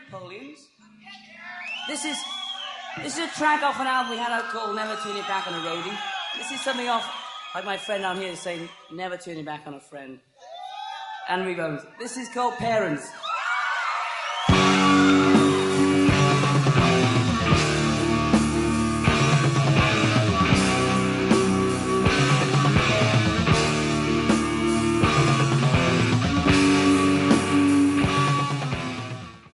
Napoleons. This is a track off an album we had out called Never Turn Your Back on a Roadie. This is something off, like my friend down here is saying, never turn your back on a friend. And we go, this is called Parents.